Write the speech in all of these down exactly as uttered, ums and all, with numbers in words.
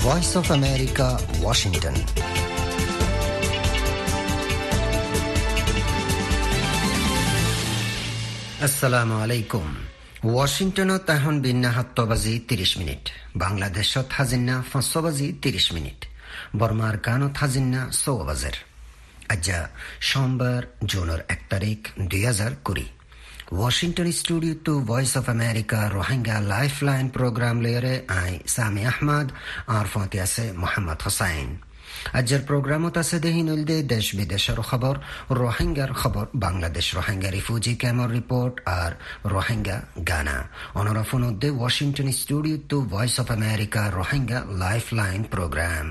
Voice of America, Washington. আসসালামু আলাইকুম। ওয়াশিংটনত এখন বিন্না সাতটা বাজি ত্ৰিশ মিনিট, বাংলাদেশত হাজিন্না পাঁচশো বাজি ত্ৰিশ মিনিট, বর্মার গানত হাজিন্না ছয় বাজের। আজ্জা সোমবার জুনের এক তারিখ দুই হাজার কুড়ি। Washington studio to voice of America Rohingya life line program লেয়ারে আই সামি আহমদ আর ফতে আছে মোহাম্মদ হোসাইন। আজের প্রোগ্রামত আছে দেহি নইলদে দেশ বিদেশের খবর, রোহিঙ্গার খবর, বাংলাদেশ রোহিঙ্গা রিফিউজি ক্যাম্পের রিপোর্ট আর রোহিঙ্গা গানা। অনরা ফোনদে Washington studio to voice of America Rohingya life line program.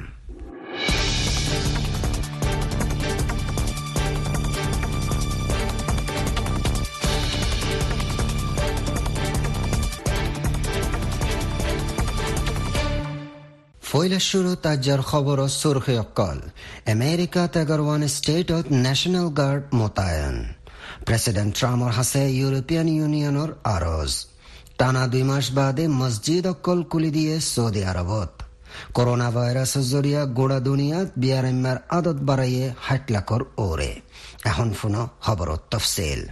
ফয়লা শুরু তাজ্জার খবর সুরখে অকল। আমেরিকা তেগরওয়ান স্টেটত ন্যাশনাল গার্ড মোতায়েন। প্রেসিডেন্ট ট্রাম্পর হাসে ইউরোপিয়ান ইউনিয়নের আরজ। টানা দুই মাস বাদে মসজিদ অকল কুলি দিয়ে সৌদি আরবত। করোনা ভাইরাস জরিয়া গোড়া দুনিয়াত বিয়ারেম্মার আদত বাড়াইয়ে ষাট লাখর ওরে। এখন ফুনো খবরত তফসিল।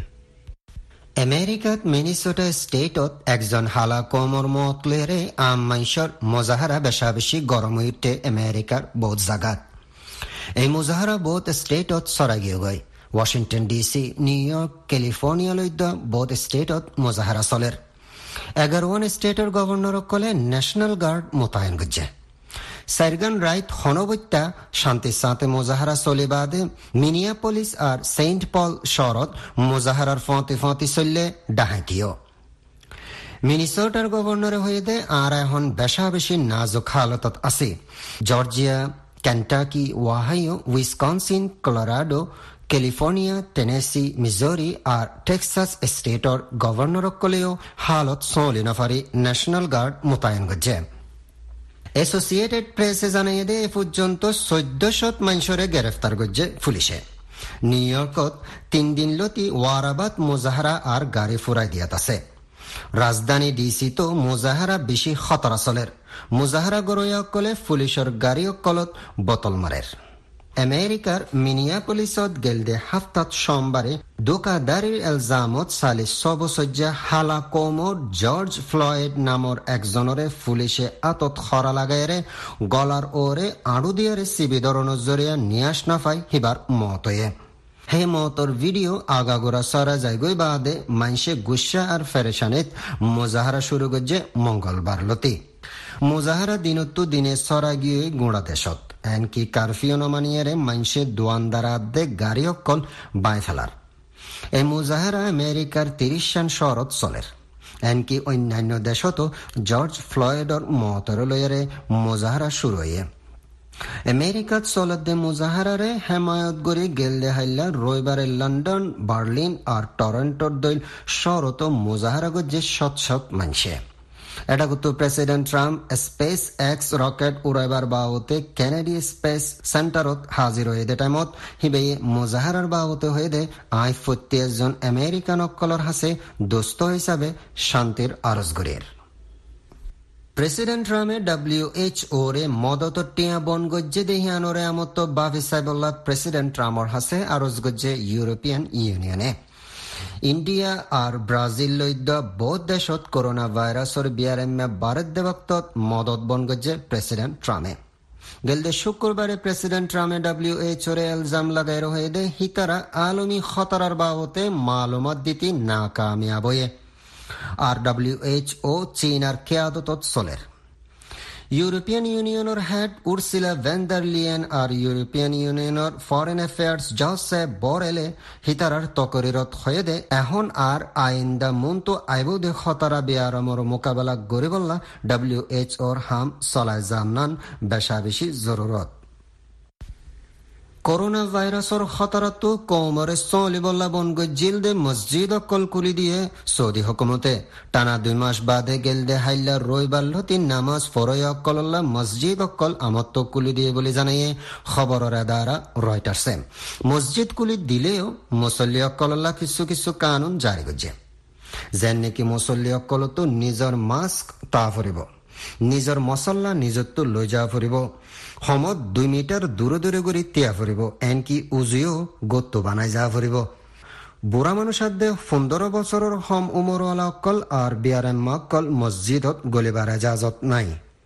আমেরিকাত মিনিসোটা স্টেটত একজন হালা কোমর মতলেরে আম মাইশর মোজাহারা বেশা বেশি গরম হইতে আমেরিকার বহুত জাগাত। এই মোজাহারা বহুত স্টেটত সরাই গিয়ে গয়। Washington DC, New York, California লইদ বহুত স্টেটত মোজাহারা চলের। এগারোয়ান স্টেটের গভর্নর কলে ন্যাশনাল গার্ড মোতায়েন করছে। সাইরগান রাইত হনবত্যা শান্তির সাথে মোজাহারা চলে বাদে মিনিয়াপলিস আর সেন্ট পল শহরত মোজাহারার ফতে ফতে চললে ডাহাইতিও। মিনিসোটার গভর্নরে হয়ে দে আর এখন বেশা বেশি নাজুক হালতত আছে। Georgia, Kentucky, Ohio, Wisconsin, Colorado, California, Tennessee, Missouri আর টেক্সাস স্টেটর গভর্নরকলেও হালত চলে নফারি ন্যাশনাল গার্ড মোতায়েন করছে। এসোসিয়েটেড প্রেসে জানাই দে এ পর্যন্ত চোদ্দশত মানুষরে গ্রেফতার করছে পুলিশে। নিউ ইয়র্কত তিন দিন লতি ওয়ারাবাদ মোজাহারা আর গাড়ি ফুরাই দিয়াত আছে। রাজধানী ডিসি তো মোজাহারা বেশি খতরা চলের। মোজাহারা গরয়াকলে পুলিশের গাড়ি অকলত বোতল মারের। আমেরিকার মিনিয়াপলিসত গেলদে হাফতাত সোমবারে দোকাদারির এলজামত সালে সবসজ্জা হালা কোমর জর্জ ফ্লয়েড নামর একজনরে পুলিশে আতত খরা লাগাইরে গলার ওরে আড়ু দিয়ারে সিবি ধরনের জরিয়া নিয়াস নাফাই হিবার মত হয়ে। হে মতর ভিডিও আগাগোড়া সরা যাইগই বাদে মাইসে গুসা আর ফেরেশানিত মোজাহারা শুরু করছে মঙ্গলবার লতি। মোজাহারা দিনত্তু দিনে সরা গিয়ে গোড়া দেশত। এনকি কারফিউ নমানিয়ারে মাইসে দোয়ানদারাদে গাড়ি অকল বাই ফেলার। এই মুজাহারা আমেরিকার তিরিশ শান শহরত চলের। এনকি অন্যান্য দেশতো জর্জ ফ্লয়েডর মতর লয়ারে মুজাহারা শুরু হয়ে। আমেরিকাত চলতে মুজাহারারে হেমায়ত গড়ি গেলদে হাইলা রবিবারে লন্ডন, বার্লিন আর টরন্টোর দইল শহরত মুজাহারা গজ্জে শত শত মানছে। এটা কিন্তু president Trump space X rocket উড়াইবার বাবতে কেনেডি স্পেস সেন্টারত হাজির হয়ে দে টাইমত হিবে মুজাহারার বাবতে হয়ে দে আই ফত্রিশ জন আমেরিকান অকলর হাসে দোস্ত হিসাবে শান্তির আরজ গড়ের। প্রেসিডেন্ট ট্রাম্পে ডব্লিউ এইচ ও রে মদত টিয়া বন গজ্জে দেহিয়ানোরে আমত বাফি সাইবুল্লাহ প্রেসিডেন্ট ট্রাম্পর হাসে আরজ গজ্জে ইউরোপিয়ান ইউনিয়নে। ইন্ডিয়া আর ব্রাজিল লইদ বহুত দেশত করোনা ভাইরাসর বিয়ারেম্যা ভারত দেবক্তত মদত বন গজ্জে প্রেসিডেন্ট ট্রাম্পে। গেলদে শুক্রবারে প্রেসিডেন্ট ট্রাম্পে ডব্লিউ এইচ ও রে এলজাম লাগাই হয়ে দে হিতারা আলমী খতরার বাবতে মালুমাত দিতি না কামিয়াব হয়ে। আর ডব্লিউ এইচ ও চীন আর কেয়াদতত চলের। ইউরোপিয়ান ইউনিয়নের head Ursula von der Leyen আর ইউরোপিয়ান ইউনিয়নের ফরেন অ্যাফেয়ার্স জোসেপ বরেলে হিতারার তকরিরত হয়ে দে এখন আর আইন্দা মন্তু আইবুদে খতরা বিয়ারমর মোকাবেলা গরিবল্লা ডব্লিউ এইচ ওর হাম চলায় জামনান বেশা বেশি জরুরত। করোনা ভাইরাসর খতরাতো কোমরে চলিবল্লা বনগৈ জিলদে মসজিদ অকল কুলি দিয়ে সৌদি হুকুমতে টানা দুই মাস বাদে গেলদে হাইলা রবিবার লতি নামাজ ফরয় অকল্লা মসজিদ অকল আমত্ত কুলি দিয়ে বলে জানাইয়ে খবরের আদারা রয়টার্সে। মসজিদ কুলি দিলেও মুসল্লি অকল্লা কিছু কিছু কানুন জারি করছে, যেন নাকি মুসল্লি অকলতো নিজের মাস্ক তা ফরিব। নিজৰ মছলা নিজতো লৈ যাব ফুৰিব সমত দুই মিটাৰ দূৰে দূৰে কৰি তিয়া ফুৰিব এনকি উজুও গোটটো বানাই যাব ফুৰিব বুঢ়া মানুষের পনেরো বছরের হম উমরওয়ালা অকল আর বিয়ারেম্মা অকল মসজিদত গলিবার এজাজত নাই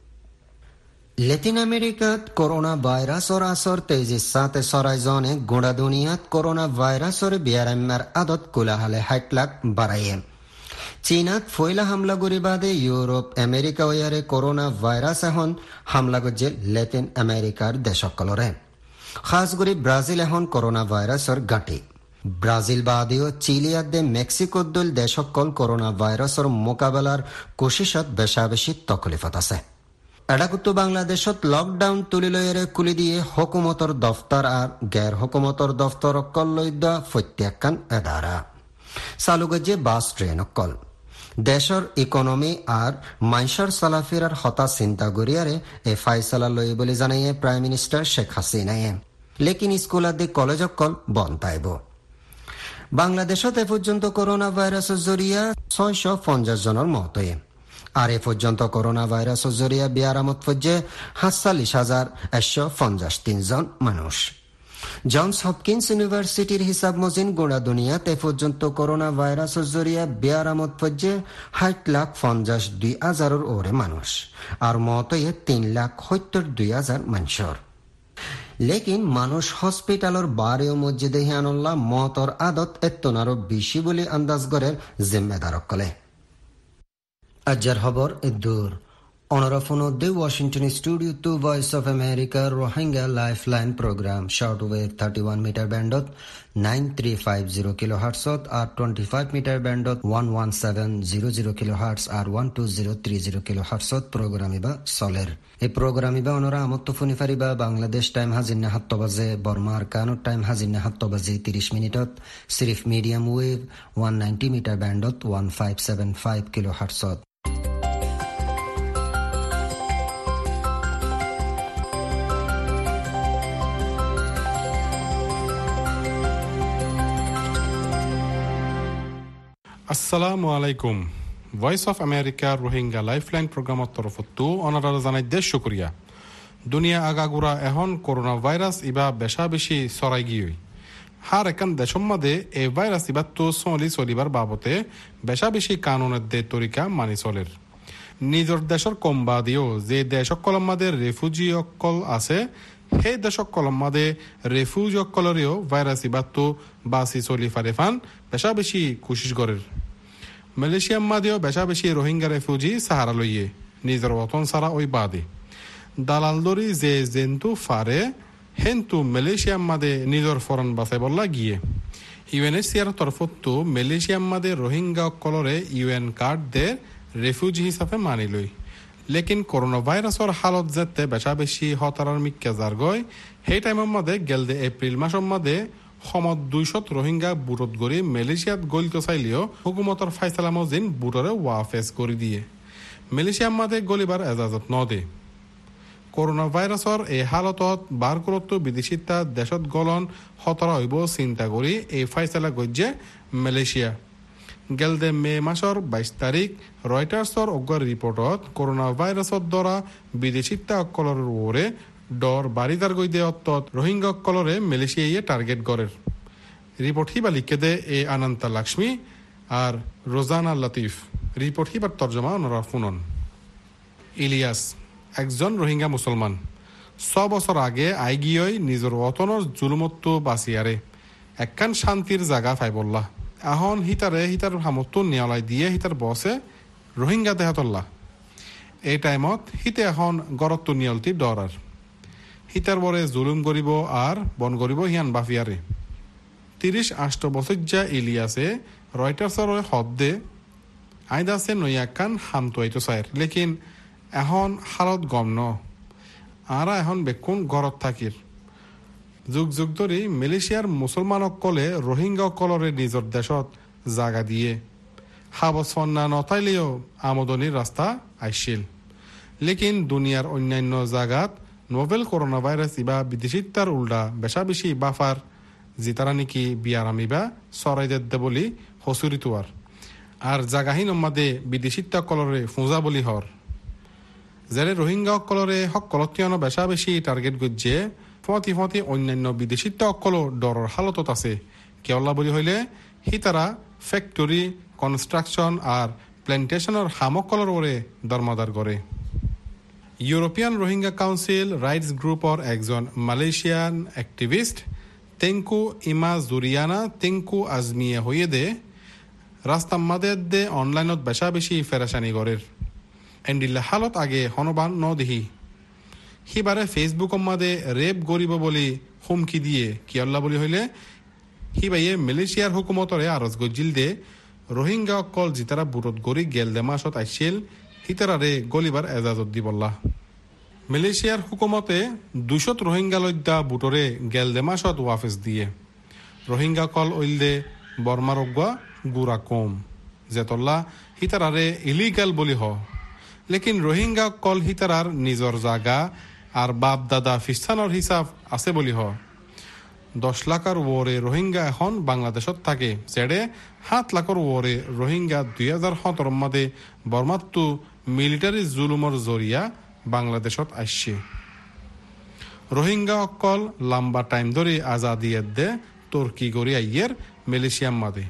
লেটিন আমেরিকাত করোনা ভাইরাসর আসর তেজির সাথে সরাইজনে গোড়া দুনিয়াত করোনা ভাইরাসর বিয়ারেম্মার আদত কুলাহালে হাইট লাখ বাড়াইয়ে চীনাত ফয়লা হামলা গুরি বাদে ইউরোপ আমেরিকা ওয়ারে করোনা ভাইরাস এখন হামলা গজ্জে লেটিন আমেরিকার দেশকলরে খাস করে ব্রাজিল এখন করোনা ভাইরাসর গাঁটি ব্রাজিল বাদেও চিলিয়াদে মেক্সিকোর দল দেশকল করোনা ভাইরাসর মোকাবেলার কোশিশত বেশা বেশি তকলিফত আছে এডাকুতো বাংলাদেশত লকডাউন তুলি লয়েরে কুলি দিয়ে হকুমতর দফতর আর গের হকুমতর দফতর অকল লইদা প্রত্যাখ্যান এদারা চালু গজ্জে বাস ট্রেন অকল দেশৰ ইকনমি আর মাইশার সালাফিরার হতা চিন্তা গরিয়ারে এ ফাইসলা লই বলে জানাইয়ে প্রাইম মিনিস্টার শেখ হাসিনায়ে লেকিন স্কুল আদি কলেজ অকল বন্ধ আইব বাংলাদেশত এ পর্যন্ত করোনা ভাইরাসের জরিয়া ছয়শ পঞ্চাশ জনের মত হয়ে আর এ পর্যন্ত করোনা ভাইরাসের জরিয়া বিয়ারামত পর্যে সাতচল্লিশ হাজার একশো পঞ্চাশ তিনজন মানুষ জনস হপকিন্স ইউনিভার্সিটির হিসাব মজিন গোড়া দুনিয়াতে এ পর্যন্ত করোনা ভাইরাসের জরিয়া বিয়ারামত পর্যে ষাট লাখ পঞ্চাশ দুই হাজারের ওরে মানুষ আর মত হয়ে তিন লাখ সত্তর দুই হাজার মানুষের লেকিন মানুষ হসপিটালর বারেও মসজিদে হিয়ানুল্লাহ মতর আদত এত্তনারও বেশি বলে আন্দাজ করের জিম্মেদার কলে আজ্জার খবর দূর অনরাফনদে Washington studio to voice of America Rohingya lifeline program short wave thirty one metre ব্যান্ডত nine three five zero kilo হার্টসত আর টোয়েন্টি ফাইভ মিটার ব্যান্ডত one one seven zero zero kilo hertz আর one two zero three zero kilo হার্টসত প্রোগ্রামিবা চলের এই প্রোগ্রামিবা অনরা আমত্ত ফোনি ফারিবা বাংলাদেশ টাইম হাজির সাত বাজে বর্মার কানুর টাইম হাজির সাত বাজে তিরিশ মিনিটত সিরিফ medium wave one ninety metre ব্যান্ডত one five seven five kilo হার্টসত আসসালামু আলাইকুম voice of America Rohingya lifeline প্রোগ্রামত তরফতো অনারা জানাই দেশ শুক্রিয়া দুনিয়া আগাগুড়া এখন করোনা ভাইরাস ইবা বেশা বেশি সরাই গিয়ে হার একান দেশম মাদে এই ভাইরাস ইবা তো চলি চলিবার বাবতে বেশা বেশি কানুনের দে তরিকা মানি চলের নিজের দেশের কম বাদিও যে দেশ অকলম মাদে রেফুজি অকল আছে সেই দেশক কলম মাদে রেফিউজি অকলরেও ভাইরাস ইবাতো বাসি চলি ফারে ফান বেশা বেশি কোশিশ করের মালয়েশিয়ার মাদেও বেশা বেশি রোহিঙ্গা রেফিউজি সাহারা লইয়ে নিজের ওতন সারা ওই বাদে দালাল দরি যে জেন্তু ফারে হেন্তু মালয়েশিয়ার মাদে নিজের ফরন বাসে বললা গিয়ে ইউএনএইচসিআর তরফতো মালয়েশিয়ার মাদে রোহিঙ্গা অকলরে ইউএন কার্ড দে রেফিউজি হিসাবে মানি লই লেকিন করোনা ভাইরাসর হালত যেতে বেশা বেশি হতারার মিক্কা যার গয় সেই টাইমের মধ্যে গেলদে এপ্রিল মাসের মধ্যে সমত দুইশত রোহিঙ্গা বুটত গড়ি মালয়েশিয়াত গলিত চাইলেও হুকুমতর ফাইসালা মজিন বুটরে ওয়াফেস করে দিয়ে মালয়েশিয়ার মাঝে গলিবার এজাজত নদে করোনা ভাইরাসর এই হালতত বার করত বিদেশিতা দেশত গলন হতরা হইব চিন্তা করি এই ফাইসালা গজ্জে মালয়েশিয়া গেলদে মে মাসর বাইশ তারিখ রয়টার্সর অগ্র রিপোর্টত করোনা ভাইরাসর দ্বারা বিদেশিতা অকলর ওরে ডর বাড়িদার গইদে অত্তত রোহিঙ্গা অকলরে মালয়েশিয়ায় টার্গেট গড়ের রিপোর্ট হিবা লিখে দে এ আনন্তা লক্ষ্মী আর রোজানা লতিফ রিপোর্ট হিবার তর্জমা ওনারা ফুনন ইলিয়াস একজন রোহিঙ্গা মুসলমান ছ বছর আগে আইগিয়ই নিজের অতনর জুলুমত্ব বাঁচিয়ারে একখান শান্তির জায়গা ফাইবল্লা এখন হিতারে হিতার হামতো নিয়ালাই দিয়ে হিতার বসে রোহিঙ্গা দেহাতল্লা এই টাইমত হিতে এখন গরত্ব নিয়লতি ডরার হিতার বরে জুলুম করিব আর বন করিব হিয়ান বাফিয়ারে তিরিশ আষ্ট বছর যা ইলিয়াসে রয়টার্সর হদ্দে আইদাসে নইয়াকান হামতো আইতো চায়ের লেকিন এখন হালত গম ন আরা এখন বেকুন গরত থাকির যুগ যুগ ধরে মালয়েশিয়ার মুসলমান অকলে রোহিঙ্গা অকলরে নিজের দেশত জাগা দিয়ে হাবসন্না নতাইলেও আমদনির রাস্তা আইছিল লেকিন দুনিয়ার অন্যান্য জাগাত নোভেল করোনা ভাইরাস ইবা বিদেশিতার উল্টা বেশা বেশি বাফার জিতারা নাকি বিয়ারামিবা সরাই দে বলি হসুরিতুয়ার আর জাগাহীন মাদে বিদেশিতা কলরে ফুঁজা বলি হর যাৰে রোহিঙ্গা সকলরে সকলতিয়ানো বেশা বেশি টার্গেট গজ্জে ফতি ফতি অন্যান্য বিদেশিত্ব সকল ডরর হালতত আছে কেওলা বলি হইলে হি তারা ফ্যাক্টরি কনস্ট্রাকশন আর প্ল্যান্টেশনের হামকলর ওরে দরমাদার করে ইউরোপিয়ান রোহিঙ্গা কাউন্সিল রাইটস গ্রুপর একজন মালয়েশিয়ান অ্যাক্টিভিস্ট তেঙ্কু ইমা জুরিয়ানা তেঙ্কু আজমিয়া হইয়ে দে রাস্তা মাদের দে অনলাইনত বেশা বেশি ফেরাসানি গরের এন্ডিল্লা হালত আগে হনবান ন দেহি হিবারে ফেসবুক মাদে রেপ গরিব বলি হুমকি দিয়ে কিয়ল্লা বলি হইলে হিবাইয়ে মালয়েশিয়ার হুকুমতরে আরজ গজিল দে রোহিঙ্গা অকল জিতারা বুরত গরি গেল দে মাসত আইছিল হিতারারে গলিবার এজাজত দি বললা মালয়েশিয়ার হুকুমতে দুশত রোহিঙ্গা লদ্যা বুটরে গেল দে মাসত ওয়াফেস দিয়ে রোহিঙ্গা কল ওইল দে বর্মারজ্ঞা গুড়া কম জেতল্লা হিতারারে ইলিগাল বলি হ লেকিন রোহিঙ্গা কল হিতারার নিজর জাগা আর বাপ দাদা ফিস্তানোর হিসাব আছে বলি হ দশ লাখর ওরে রোহিঙ্গা এখন বাংলাদেশত থাকে যেড়ে সাত লাখর ওরে রোহিঙ্গা দুই হাজার সতেরো মাদে বর্মাত্তু মিলিটারি জুলুমর জরিয়া বাংলাদেশত আসছে রোহিঙ্গা অকল লম্বা টাইম ধরে আজাদিয়ে দে তুর্কি গড়ি আইয়ের মালয়েশিয়ার মাদে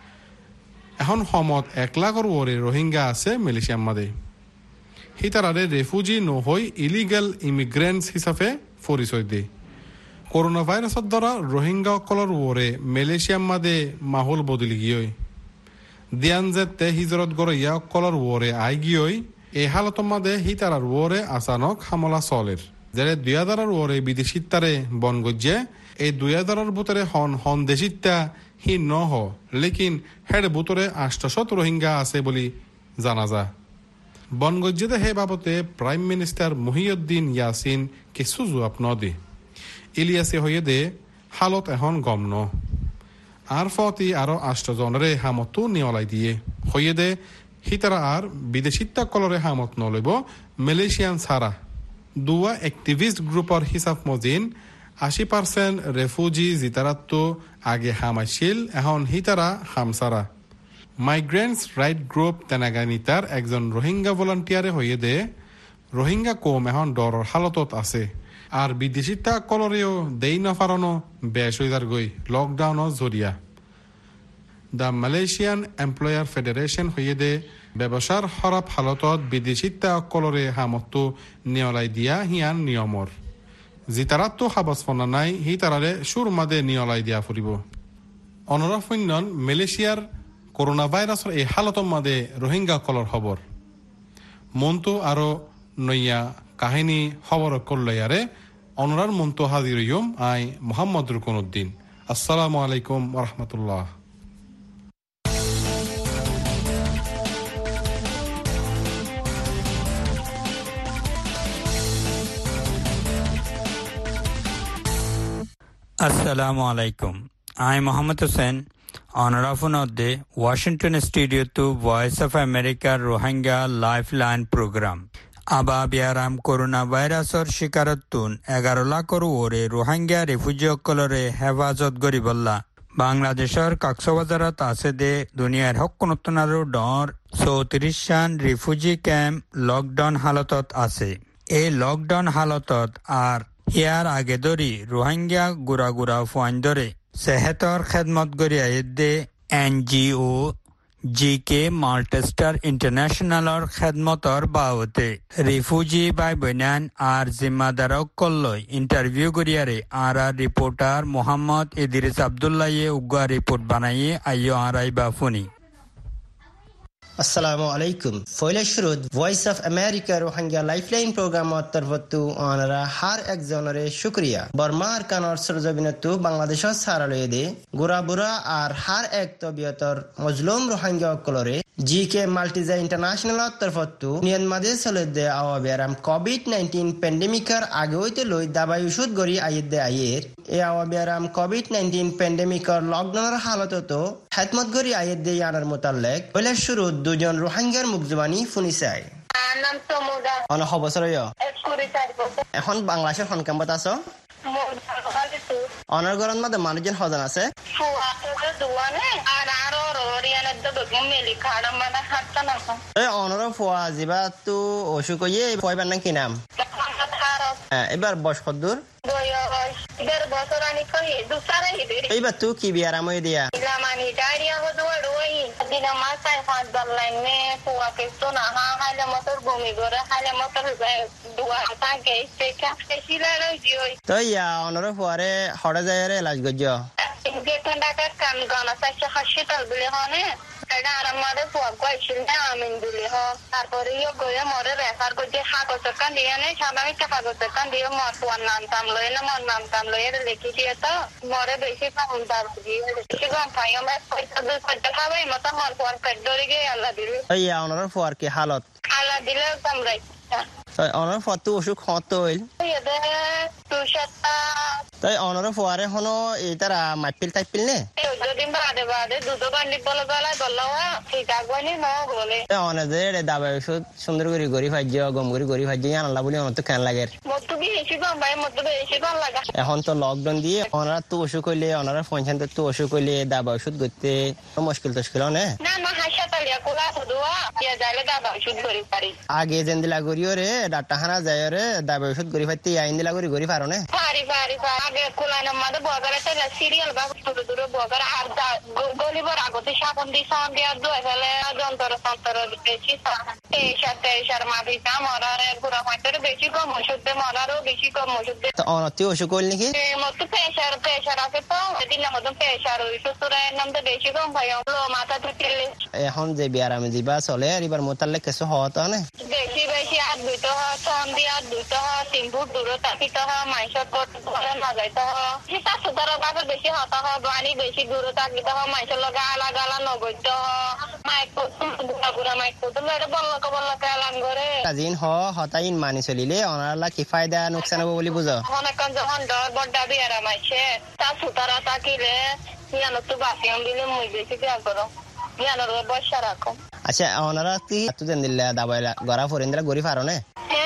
এখন সমত এক লাখর ওরে রোহিঙ্গা আছে মালয়েশিয়ার মাদে হিতারারে রেফুজি নহই ইলিগাল ইমিগ্রেন্টস হিসাবে পরিচয় দিয়ে করোনা ভাইরাসের দ্বারা রোহিঙ্গা কলর ওরে মালয়েশিয়ার মাদে মাহল বদলি গিয়ে দিয়ান যে তে হিজরত গড় ইয়া কলর ওরে আই গিয়ে এই হালতর মাদে হিতারার ওরে আচানক হামলা চলের যেরে দুই হাজারের ওরে বিদেশিত তারে বন গজ্জে এই দুই হাজারের ভিতরে হন হন দেশিতা হি ন হ লেকিন হেড ভিতরে আষ্টশত রোহিঙ্গা আছে বলি জানা যা বন গজ্জেতে হে বাবতে প্রাইম মিনিস্টার মহিউদ্দিন ইয়াসিন কিছু জবাব ন দে ইলিয়াসে হয়ে দে হালত এখন গম ন আর ফতি আরো আষ্টজনরে হামতো নিয়লাই দিয়ে হয়ে দে হিতারা আর বিদেশিত্তা কলরে হামত নলইব মালয়েশিয়ান ছাড়া দুয়া অ্যাক্টিভিস্ট গ্রুপর হিসাব মজিন আশি পার্সেন্ট রেফুজি জিতারাত্তো আগে হামাইছিল এখন হিতারা হামসারা মাইগ্রেন্টস রাইট গ্রুপ তেনাগানিতার একজন রোহিঙ্গা ভলান্টিয়ারে হয়ে দে রোহিঙ্গা কম এখন ডরর হালতত আছে আর বিদেশিতা কলরেও দেই নফারনো বেশ হইদার গই লকডাউনও জরিয়া দ্য মালয়েশিয়ান এমপ্লয়ার ফেডারেশন হয়ে দে ব্যবসার খারাপ হালতত বিদেশিতা কলরে হামতো নিয়লাই দিয়া হিয়ান নিয়মর জিতারাতো হাবাস ফনা নাই হি তারারে সুর মাদে নিয়লাই দিয়া ফুরিব অনরা ফৈন্যন মালয়েশিয়ার করোনা ভাইরাসের এই হালতর মাদে রোহিঙ্গা কলর খবর মন্তু আরো নইয়া কাহিনী খবর করলাইয়ারে অনরার মন্তু হাজির ইয়ম আই মোহাম্মদ রুকনউদ্দিন আসসালামু আলাইকুম ওয়া রাহমাতুল্লাহ Assalamu alaikum. I am Muhammad Hussain, honorable of the Washington Studio to Voice of America Rohingya Lifeline Program. আবাবিয়ারাম করোনা ভাইরাসর শিকারতুন এগারো লাখর ওরে রোহিঙ্গা রিফিউজি সকলরে হেফাজত গরিবল্লা বাংলাদেশের কক্সবাজারত আছে দে দুনিয়ার হকনতনারো ডর চৌত্রিশ শান রিফিউজি ক্যাম্প লকডাউন হালতত আছে এই লকডাউন হালতত আর ইয়ার আগে ধরি রোহিঙ্গা গুড়া গুড়া ফুয়ান ধরে সেহেতর খেদমত গড়িয়ে দে N G O G K Malteser ইন্টারন্যাশনালর খেদমতর বাবতে রিফিউজি বাই বনান আর জিম্মাদারক কল্লই ইন্টারভিউ গড়িয়ারে আর আর রিপোর্টার মোহাম্মদ ইদ্রিস আব্দুল্লাহে উগ্গা রিপোর্ট বানাইয়ে আইয় আরাই বা ফুনি আসসালামু আলাইকুম ফয়লা শুরুত voice of America Rohingya lifeline প্রোগ্রামত তরফতু অনারা হার একজনরে শুকরিয়া বর্মার কানর সরজবিনতু বাংলাদেশত সারালয়ে দে গোরা বুড়া আর হার এক তবিয়তর মজলুম রোহিঙ্গা অকলরে জি কে মাল্টিজা ইন্টারন্যাশনাল তরফতু নিয়ন মাদে চলে দে আওয়াবিয়ারাম কোভিড নাইনটিন প্যান্ডেমিকার আগে হইতে লই দাবাই ওষুধ গড়ি আইয়ে দে আইয়ের এ আওয়াবিয়ারাম কোভিড নাইনটিন প্যান্ডেমিকার লকডাউনের হালততো খেদমত গড়ি আইয়ে দে ইয়ানার মোতাল্লেক ফয়লা শুরুত দুজন রোহিঙ্গার মুখজবানি ফুনিছাই নাম তো মুদা অন খবর এখন বাংলাদেশের হনকাম্বত আছো অনার গরন মধ্যে মানুষজন হজন আছে মেলি খাড়া মানে হাতটা না এই অনর ফুয়া জিবা তো অসুখ ইয়ে কয়বার নাম কি নাম এবার বয়স কদ্দুর দেড় বছর আনি কই দুসারা হিদে এইবার তো কি বিয়ার আমই দিয়া ইলামানি ডায়রিয়া হদুয়া রই দিনা মাসাই ফাঁদ দলাইন মে ফুয়া কে সোনা হা হাইলে মতর বমি করে হাইলে মতর দুয়া থাকে সেকা সেলা রই জই তো ইয়া অনর ফুয়ারে হড়া যায় রে লাজ গজ্জ গেটন ডাকা কান গানা সাইছে হাসপাতাল বলে হনে এটা আর আমাদের ফুয়া কইছিল না আমিন বলে হ তারপরে ইও গয়ে মরে রেফার করতে কাগজ কান দিয়ে নে সাধারণ কাগজ কান দিয়ে মর ফুয়ার নাম টাম লই না মর নাম টাম লই এর লিখি দিয়ে তো মরে বেশি পাউন তার দিয়ে বেশি গম পাই আমরা পয়সা দুই পয়সা খাবাই মত মর ফুয়ার পেট ধরে গিয়ে আল্লাহ দিল ইয়া অনর ফুয়ার কি হালত আল্লাহ দিলে কামরাই অনর ফুয়া তো অসুখ হত হইল তাই অনর ফুয়ারে হনো এই তারা মাইপিল টাইপিল নে যদি বাদে বাদে দুধ বান্ডি বলে গলায় বললো ঠিক আগবানি ন বলে অনেদের দাবাই ওষুধ সুন্দর করে গড়ি ভাজ্য গম করে গড়ি ভাজ্য আনলা বলে আমার তো কেন লাগে মতো বেশি কম ভাই মতো বেশি কম লাগা এখন তো লকডাউন দিয়ে ওনারা তো অসুখ হইলে ওনারা পঞ্চান তো অসুখ হইলে দাবা ওষুধ করতে মুশকিল তশকিল নে না না হাসপাতালিয়া কোলা হুদুয়া ইয়া যাইলে দাবা ওষুধ করি পারি আগে যেন দিলা গড়িও রে ডাক্তার হানা যায় রে দাবা ওষুধ গড়ি ফাইতে আইন দিলা গড়ি গড়ি পারো নে পারি পারি আগে কোলানের মধ্যে বগারে তেলে সিরিয়াল বা দূরে দূরে বগারে আর গলিবর আগতে সাবন দি সান দিয়া দই ফেলে যন্ত্র যন্ত্র বেশি তেইশার তেইশার মাদিটা মরার ঘুরা মাইটার বেশি কম ওষুধ মরারও বেশি কম ওষুধ তো অনতি অসুখ হইল নাকি মতো প্রেশার প্রেশার আছে তো দিন মতো প্রেশার ওই সুতরাং নামটা বেশি কম ভাই লো মাথা থেকে এখন যে বিয়ার আমি যাবা চলে আর এবার মোতালে কিছু হওয়াত না বেশি বেশি আর দুইটা হয় সন দিয়ে আর দুইটা হয় তিন ফুট দূরে থাকিতে হয় মাইসত করতে না যাইতে হয় সেটা সুতরাং বাপের বেশি হতা হয় বানি বেশি দূরে থাকিতে হয় মাইসের লগে আলা গালা নগৈতে হয় মাইক গুড়া গুড়া মাইক করতে এটা বল্লকে বল্লকে আলাম করে কাজিন হ হতাইন মানি চলিলে অনারলা কি ফায়দা নোকসান হবো বলি বুঝো অনেকক্ষণ যখন ডর বড্ডা বিয়ার আমাইছে তা সুতারা থাকিলে ইয়ানো তো বাসিয়াম দিলে মুই বেশি দেয়া করো ইয়ানোর বসা রাখো আচ্ছা ওনারা কি এত দিন দিলে দাবাই গড়া ফরিন্দরা গড়ি পারো না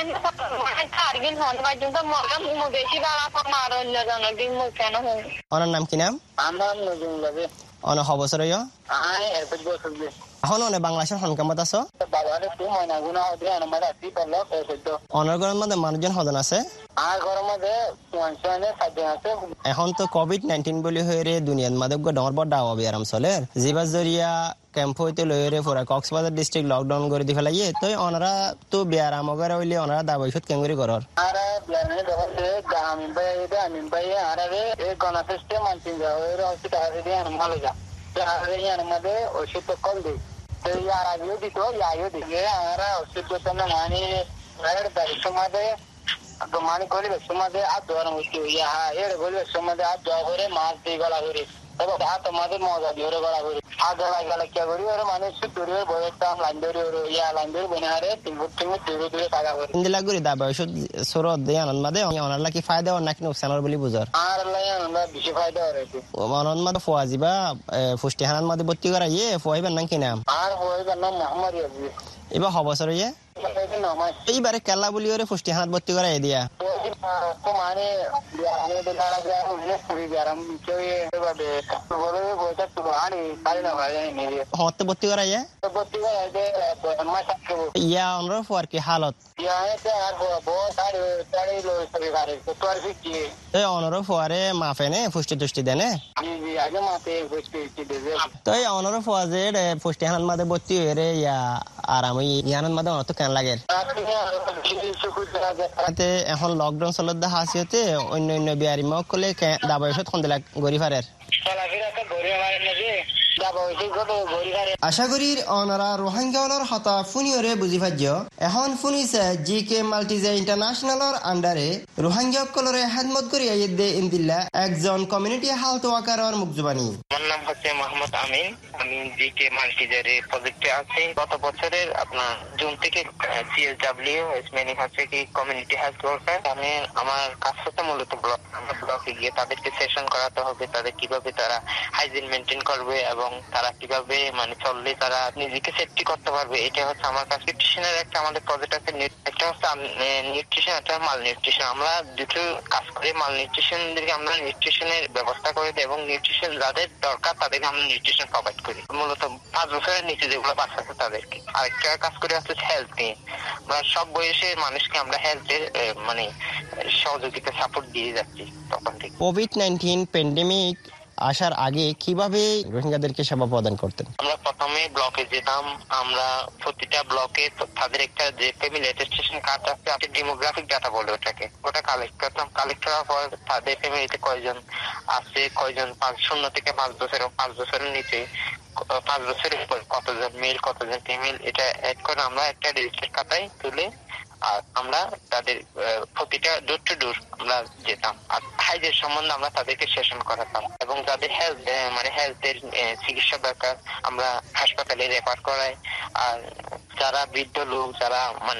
কারগিল হন পর্যন্ত মগা মু বেশি বাড়া পর মার অন্য জনের দিন মুখ কেন হন ওনার নাম কি নাম আমার নজুম লাগে অন হবসর ইয় আই এত বছর দে এখন অনে বাংলাদেশের হনকামত আছো বাবারে তুই ময়না গুনা হতে আমার রাতি পড়লো কইতো অনার ঘরের মধ্যে মানুষজন হজন আছে আর ঘরের মধ্যে পঞ্চানে সাতজন আছে এখন তো কোভিড নাইনটিন বলি হয়ে রে দুনিয়ার মধ্যে ডর বড় ডাওয়া বিয়ারাম চলে জিবাস জরিয়া ক্যাম্প হইতে লইরে পুরা কক্সবাজার ডিস্ট্রিক্ট লকডাউন করে দি ফেলাইয়ে তো ওনারা তো বিয়ারাম করে হইলে ওনারা দাবাই সুদ কেঙ্গুরি করর আর বিয়ারামে দেখাতে আমি ভাই এটা আমি ভাই আর এই গনা সিস্টেম আনছিন যাও এর হসপিটাল দিয়ে আর মালে যা আর ইয়ার মধ্যে ওষুধ কল দি তো ইয়ার আগে দিতো ইয়ায়ও দিকে আর ওষুধ তো না মানে রাইড দাঁড়ি সমাদে তো মানে কলি সমাদে আর দোয়ার মুশকিল ইয়া এর বলি সমাদে আর দোয়া করে মাছ দিয়ে গলা করে তবে ভাত আমাদের মজা দিয়ে গলা করে আর গলা গলা কি করি ওর মানে সুতরে বয়টা লাইন ধরে ওর ইয়া লাইন ধরে বনারে তিন ফুট তিন ফুট দূরে দূরে কাগা করে ইন্দিলা গুরি দাবাই সুদ সর দে আনন্দ মাদে ওনারলা কি ফায়দা আর নাকি নোকসানর বলি বুঝার আর লাই আনন্দ বেশি ফায়দা হইছে আনন্দ মাদে ফওয়াজিবা ফুষ্টি হানান মাদে ভর্তি করাইয়ে ফওয়াইবার নাম কি নাম আর ফওয়াইবার নাম মোহাম্মদ ইয়াজি এবার হবসর ইয়ে এইবারে কেলা বলি ওরে ফুষ্টি হানাত ভর্তি করাই দিয়া তো মানে আমি তো দাঁড়া যায় মানে পুরি গরম কেউ এভাবে বলে বইটা তো আনি পারি না ভাই নিয়ে হতে ভর্তি করাইয়ে ভর্তি করাই দে মাস আসবো ইয়া অনর ফর কি হালত ইয়া এতে আর বহুত সারি সারি লো সরি গারে তো আর কি তো অনর ফরে মাফেনে ফুষ্টি তুষ্টি দেনে জি জি আগে মাতে ফুষ্টি তুষ্টি দে তো এই অনর ফজে ফুষ্টি হানাত মাদে ভর্তি হয়ে ইয়া আরাম ইয়ানাত মাদে অত কেন লাগে এখন লকডাউন চলত দেখা আছে অন্য অন্য বিয়ারি মক কলে দাবাই ওষুধ খন্দিলা গড়ি ফারের আশা করি অনারা রোহিঙ্গার হতা ফুনিয়রে বুঝি পাজ্য এখন ফুনিছে জি কে মাল্টিজে ইন্টারন্যাশনালর আন্ডারে রোহিঙ্গা কলরে হেদমত করি আইদে ইনদিল্লা একজন কমিউনিটি হেলথ ওয়ার্কারর মুখজবানি আমার নাম হচ্ছে মোহাম্মদ আমিন আমি জি কে মাল্টিজারে প্রজেক্টে আছি গত বছরের আপনার জুন থেকে সিএসডব্লিউ এসমেনি হচ্ছে কি কমিউনিটি হেলথ ওয়ার্কার আমি আমার কাজ হচ্ছে মূলত ব্লক আমরা ব্লকে গিয়ে তাদেরকে সেশন করাতে হবে, তাদের কিভাবে তারা হাইজিন মেনটেন করবে এবং তারা কিভাবে মানে চললে তারা নিজেকে সেফটি করতে পারবে। এটা হচ্ছে আমার কাছে নিউট্রিশনের একটা আমাদের প্রজেক্ট আছে। একটা হচ্ছে নিউট্রিশন, একটা মাল নিউট্রিশন। আমরা দুটো কাজ করে মাল নিউট্রিশনদেরকে আমরা নিউট্রিশনের ব্যবস্থা করে দিই এবং নিউট্রিশন যাদের দরকার তাদেরকে আমরা নিউট্রিশন প্রোভাইড করি, মূলত পাঁচ বছরের নিচে যেগুলো বাচ্চা আছে তাদেরকে। আরেকটা কাজ করে হচ্ছে হেলথ নিয়ে। আমরা সব বয়সের মানুষকে আমরা হেলথের মানে সহযোগিতা সাপোর্ট দিয়ে যাচ্ছি তখন থেকে। কোভিড নাইন্টিন প্যান্ডেমিক আসার আগে কিভাবে রোহিঙ্গাদেরকে সেবা প্রদান করতেন? আমরা প্রথমে ব্লকে যেতাম, আমরা প্রতিটা ব্লকে তাদের একটা যে ফ্যামিলি অ্যাটেস্টেশন কার্ড আছে, আপনি ডেমোগ্রাফিক ডাটা বলে ওটাকে, ওটা কালেক্ট করতাম। কালেক্ট করার পর তাদের ফ্যামিলিতে কয়জন আছে, কয়জন পাঁচ শূন্য থেকে পাঁচ বছর এবং পাঁচ বছরের নিচে, পাঁচ বছরের উপর কতজন মেল কতজন ফিমেল, এটা অ্যাড করে আমরা একটা রেজিস্টার খাতায় তুলে আর আমরা তাদের প্রতিটা ডোর টু ডোর আমরা যেতাম। আর হাইজের সম্বন্ধে আমরা তাদেরকে সেশন করাতাম এবং যাদের হেলথ মানে হেলথের চিকিৎসা দরকার আমরা হাসপাতালে রেফার করাই। আর যারা বৃদ্ধ লোক, যারা মানে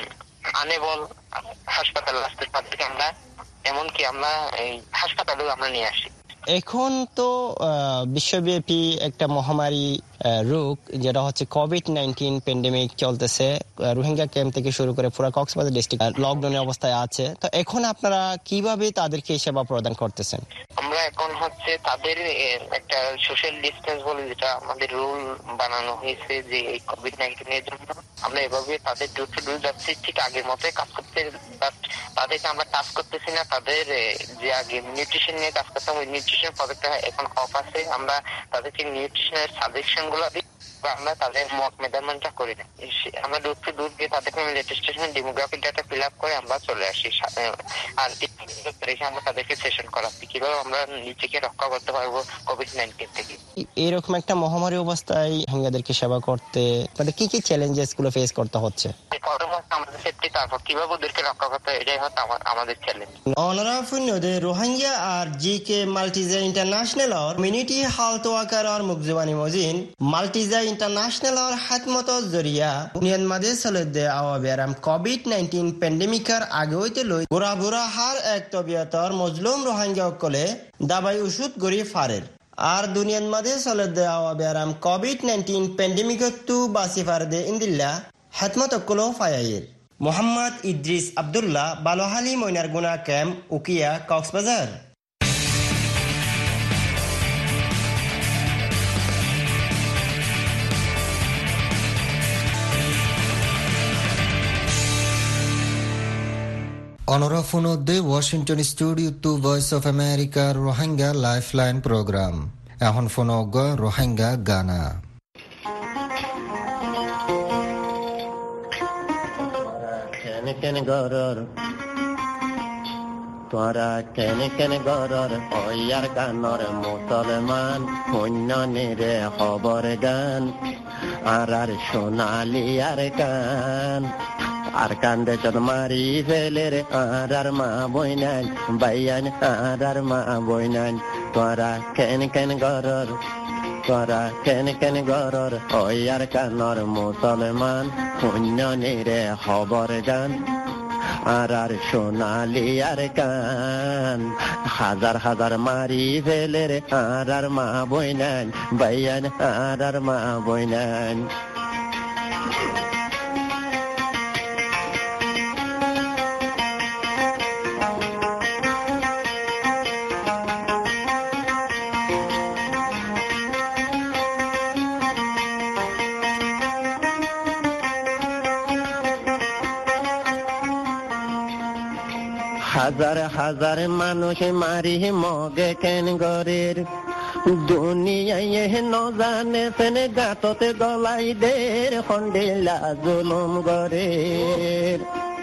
আনেবল হাসপাতালে আসতে, তাদেরকে আমরা এমনকি আমরা এই হাসপাতালেও আমরা নিয়ে আসি। এখন তো বিশ্বব্যাপী একটা মহামারী রোগ যেটা হচ্ছে কোভিড নাইন্টিন প্যান্ডেমিক চলতেছে। রোহিঙ্গা ক্যাম্প থেকে শুরু করে পুরো কক্সবাজার ডিস্ট্রিক্ট লকডাউনের অবস্থায় আছে। তো এখন আপনারা কিভাবে তাদেরকে সেবা প্রদান করতেছেন? আমরা এখন হচ্ছে তাদের একটা সোশ্যাল ডিস্টেন্স বলে যেটা আমাদের রুল বানানো হয়েছে যে এই কোভিড নাইন্টিন এর জন্য আমরা এভাবে তাদের ডোর টু ডোর যাচ্ছি, ঠিক আগের মতোই কাজ করতে। তাদেরকে আমরা কাজ করতেছি না, তাদের যে আগে নিউট্রিশন নিয়ে কাজ করতাম ওই নিউট্রিশন প্রজেক্টটা এখন অফ আছে। আমরা তাদেরকে নিউট্রিশনের সাজেশন গুলো দিই, আমরা তাদের মক মেজারমেন্টটা করি না। আমরা দূর থেকে দূর গিয়ে তাদের family registration demographic data fill up করে আমরা চলে আসি। আর রেখে আমরা তাদেরকে সেশন করাচ্ছি কিভাবে আমরা নিজেকে রক্ষা করতে পারবো কোভিড নাইন্টিন থেকে। এরকম একটা মহামারী অবস্থায় রোহিঙ্গাদেরকে সেবা করতে আপনাদের কি কি চ্যালেঞ্জেস গুলো ফেস করতে হচ্ছে? আমাদের সেফটি, তারপর কিভাবে ওদেরকে রক্ষা করতে হয়, এটাই হচ্ছে আমাদের চ্যালেঞ্জ। অনারাফুন্নদে রোহিঙ্গা আর জিকে মাল্টিজা ইন্টারন্যাশনাল और कम्युनिटी हेल्थ वर्कर और मुगजवानी मोजिन माल्टीजा इंटरनेशनल और खदमत जरिया नियमदे सलदे आवाबेराम कोविड नाइन्टीन पेंडेमिकर आगे होते लई बुरा बुरा हार एक तबियतर मजलूम रोहिंग्या कले दाबाई उषुद गरी फारेर আর দুনিয়ার মাঝে চলতে আওয়া বেরাম কোভিড নাইন্টিন প্যান্ডেমিকত তু বাসি ফারদে ইন্দিল্লা হাতমত কলো ফায়াইর মোহাম্মদ ইদ্রিস আব্দুল্লাহ বালোহালি ময়নারগুনা ক্যাম্প উকিয়া কক্সবাজার। অনরা ফোনদে Washington studio to voice of America Rohingya lifeline program এখন ফোনগ রোহিঙ্গা গানা। কেন গরর তোরা কেন কেন গরর ওয়ার গানর মুসলমান অন্যরে খবর গান আর আর সোনালি আর গান আর কান্দে চল মারি ফেলে রে আর আর মা বইনান বাইয়ান আর আর মা বইনান তোরা কেন কেন গরর তোরা কেন কেন গরর ওয়ার গানর মুসলমান অন্যরে খবর গান আর আর সোনালি আর গান হাজার হাজার মারি ফেলে রে আর আর মা বইনান বাইয়ান আর আর মা বইনান হাজার হাজার মানুষ মারি মগে কেন গরের দুনিয়ায় ন জানে সেন গাততে গলাই দের খন্ডেলা জুলুম গরের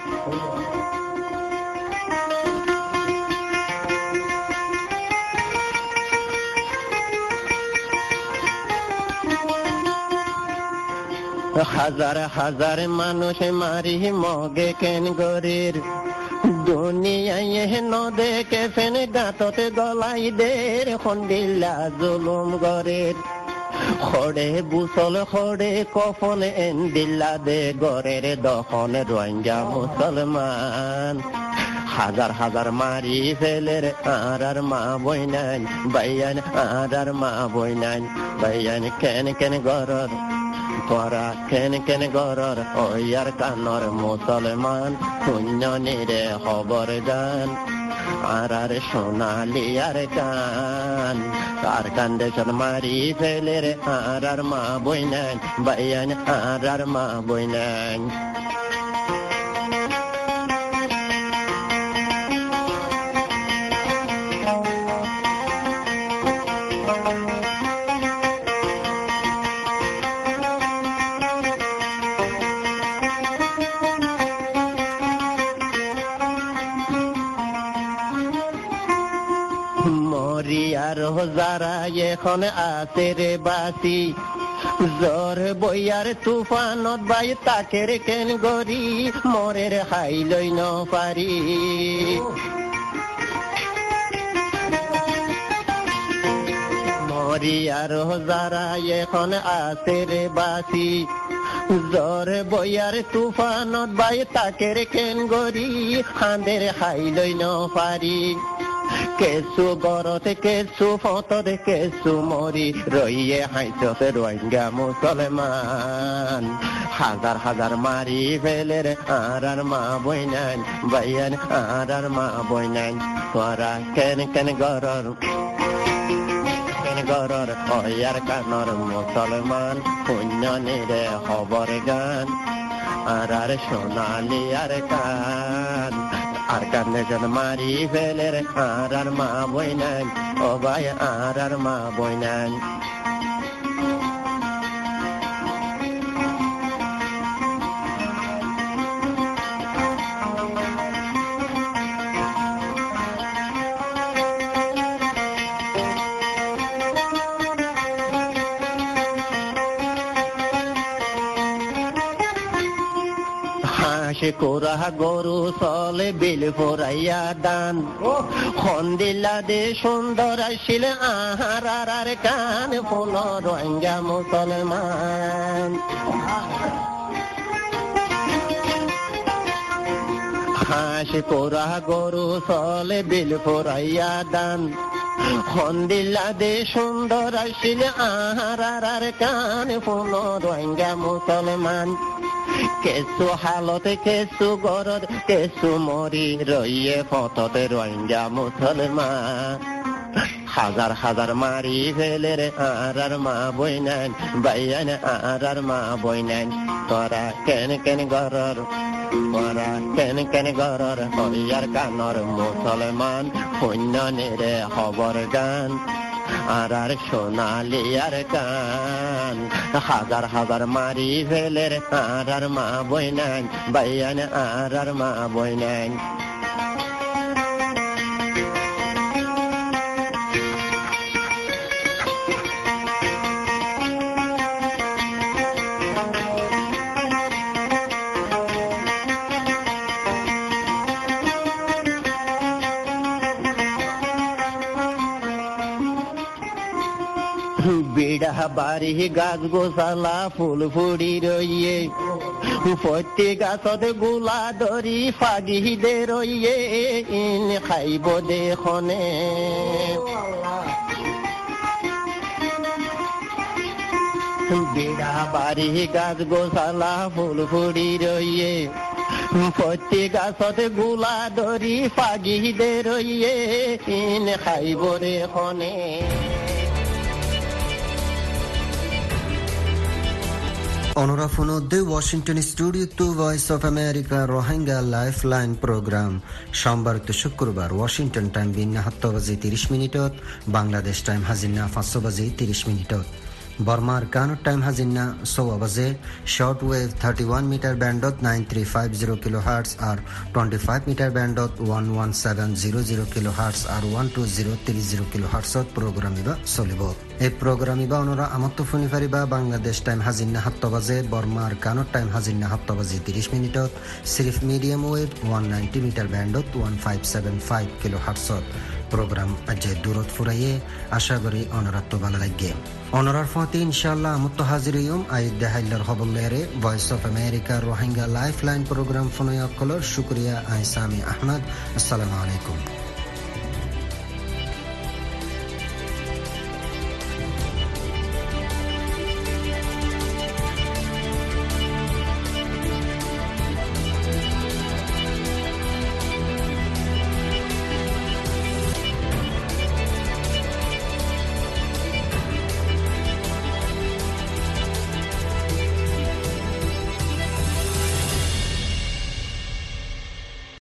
হাজার হাজার মানুষ মারি মগে কেন গরের দুনিয়ায় ন দেখে ফেন গাততে গলাই দের খন্ডিলা জুলুম গরের খড়ে বুসল খড়ে কফন এন্দিল্লা দে গরের দখন রোহিঙ্গা মুসলমান হাজার হাজার মারি ফেলের আর আর মা বই নাই বাইয়ান আর আর মা বই নাই বাইয়ান কেন কেন গরর তোরা কেন কেন গরর ওই আর কানর মুসলমান শূন্য নিরে খবর গান আর আর সোনালি আর কান আর কান্দে চল মারি ফেলের আর আর মা বই নাই বাইয়ান আর আর মা বই নাই মরিয়ার যারা এখন আছে রে বাসি জ্বর বইয়ার তুফানত বাই তাকের কেন গরি মরের হাই লই ন পারি মরিয়ার যারা এখন আছে রে বাসি জ্বর বইয়ার তুফানত বাই তাকের কেন গরি হাঁদের হাই লই ন পারি কেসু গরতে কেসু ফতরে কেসু মরি রইয়ে হাইচতে রোহিঙ্গা মুসলমান হাজার হাজার মারি ফেলের আর আর মা বইনান বাইয়ান আর আর মা বইনান তোরা কেন কেন গরর কেন গরর ওয়ার কানর মুসলমান পুণ্য নিরে খবর গান আর আর সোনালি আর কান আর কানে জন মারি ফেলের আর আর মা বইনান ও ভাই আর আর মা বইনান হাসে কোরা গরু চলে বিল ফোরাইয়া দান খন্দিলা দে সুন্দর আসিল আহার আর কান ফুল রোহিঙ্গা মুসলমান হাসে কোরা গরু চলে বিল ফোরাইয়া দান খন্দিলা দে সুন্দর আসিল আহার আর কান ফুল রোহিঙ্গা মুসলমান কেসু হালতে কেসু গরদ কেসু মরি রইয়ে ফততে রোহিঙ্গা মুসলমান হাজার হাজার মারি ফেলের আর আর মা বইনান বাইয়ান আর আর মা বইনান তোরা কেন কেন গরর তোরা কেন কেন গরর হইয়ার কানর মুসলমান পুণ্য নিরে খবর গান আর আর সোনালি আর কান হাজার হাজার মারি ফেলের আর আর মা বইনান বাইয়ান আর আর মা বইনান বিড়া বাড়ি গাছ গোসালা ফুল ফুড়ি রইয়ে প্রতি গাছত গোলা ধরি ফাগি দে রইয়ে ইন খাইব দেখনে বিড়া বাড়ি গাছ গোসালা ফুল ফুড়ি রইয়ে প্রতি গাছত গোলা ধরি ফাগি দে রইয়ে ইন খাইব দেখনে অনরা ফোনদে Washington studio to voice of America Rohingya life line programme সোমবার তো শুক্রবার ওয়াশিংটন টাইম বিন্না সাত বাজি ত্ৰিশ মিনিটত বাংলাদেশ টাইম হাজিনা পাঁচ বাজি ত্ৰিশ মিনিটত বর্মার কানুর টাইম হাজিনা ছয় বাজে short wave thirty one metre ব্যান্ডত nine three five zero kilo hertz আর টোয়েন্টি ফাইভ মিটার ব্যান্ডত one one seven zero zero kilo hertz আর one two zero three zero kilo হার্টসত প্রোগ্রাম ইবা চলিব এই প্রোগ্রাম ইবা অনরা আমত শুনি পারিবা বাংলাদেশ টাইম হাজিনা সাত বাজে বর্মার কানুর টাইম হাজিনা সাত বাজি ত্ৰিশ মিনিটত সিরিফ medium wave one ninety metre ব্যান্ডত one five seven five kilo হার্টসত program ajay durot furaye asha gori onoratto bala lagge onorar fati inshallah mutahaziriyum ayde haylar hobollere Voice of America Rohingya Lifeline program fonoya kolor shukriya ay Sami Ahmad assalamu alaikum